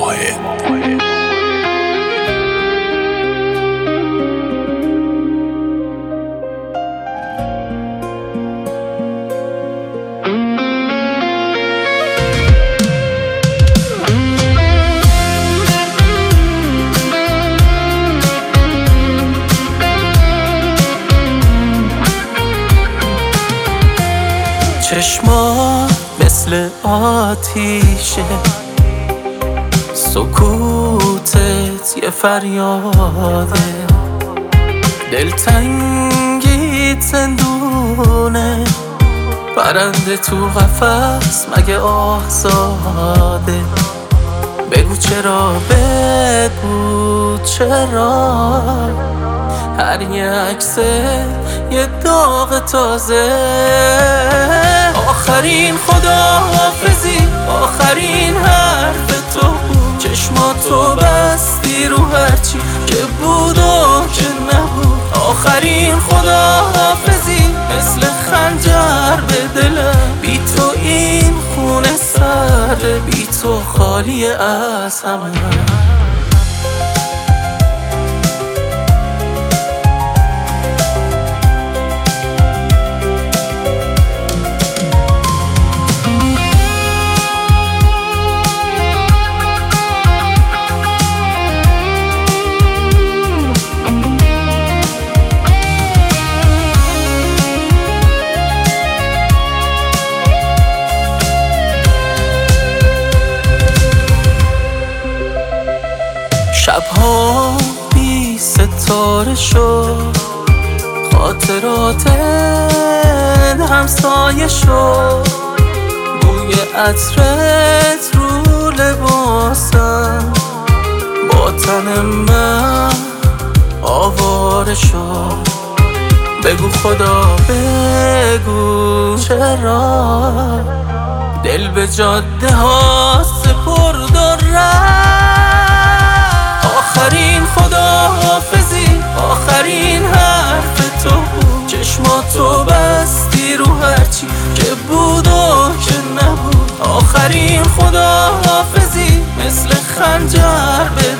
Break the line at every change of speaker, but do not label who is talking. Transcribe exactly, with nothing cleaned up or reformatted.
چشمات مثل آتیشه، سکوتت یه فریاده، دلتنگیت زندونه، پرنده تو قفس مگه آزاده. بگو چرا، بگو چرا، هر یه عکسه یه داغ تازه. آخرین خداحافظی، آخرین حرف تو بود، چشماتو بستی رو هرچی که بود و که نبود. آخرین خداحافظی مثل خنجر به دلم، بی تو این خونه سرده، بی تو خالی از همه. شبها بی ستاره شد، خاطرات همسایه شد، بوی عطرت رو لباسم با تن من آواره شد. بگو خدا، بگو چرا، دل به جاده ها سپرد و رفت. آخرین خداحافظی، آخرین حرف تو بود، چشماتو بستی رو هرچی که بود و که نبود. آخرین خداحافظی مثل خنجر به